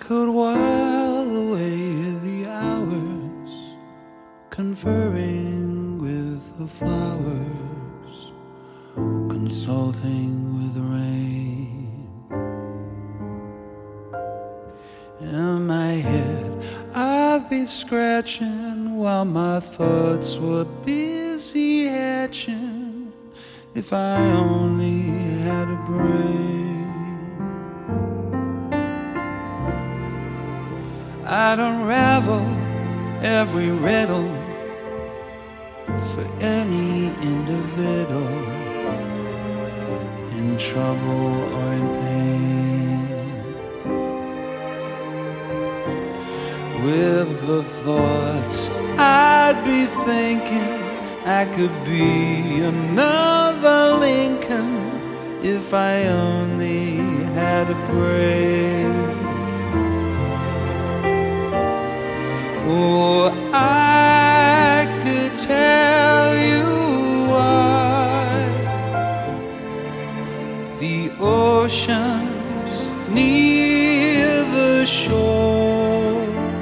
could while away the hours, conferring with the flowers, consulting with the rain. In my head I'd be scratching while my thoughts were busy hatching. If I only had a brain, I'd unravel every riddle for any individual in trouble or in pain. With the thoughts I'd be thinking, I could be another Lincoln if I only had a brain. Oh, I could tell you why the oceans near the shore.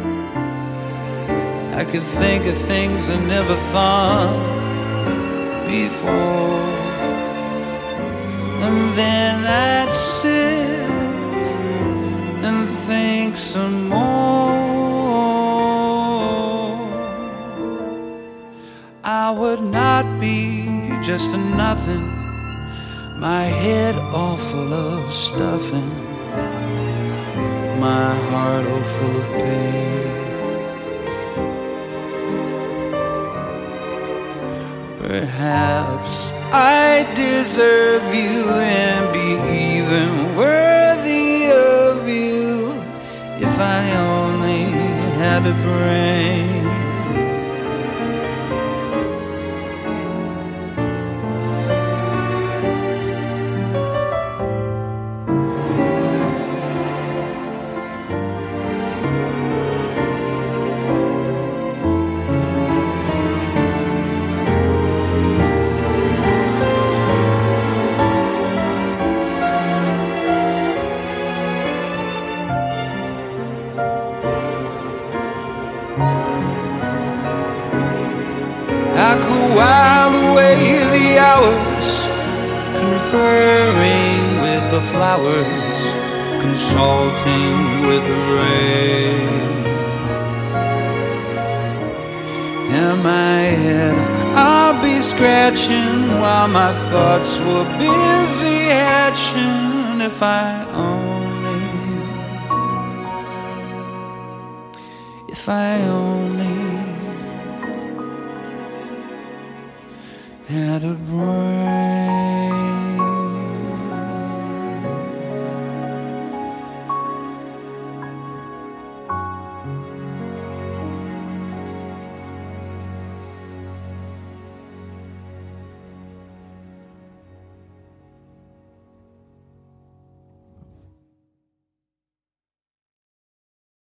I could think of things I never thought before, and then I'd sit and think some more. I would not be just a nothing, my head all full of stuffing, my heart all full of pain. Perhaps I deserve you and be even worthy of you if I only had a brain. I could while away the hours, conferring with the flowers, consulting with the rain. In my head I'll be scratching while my thoughts were busy hatching. If I only had a brain.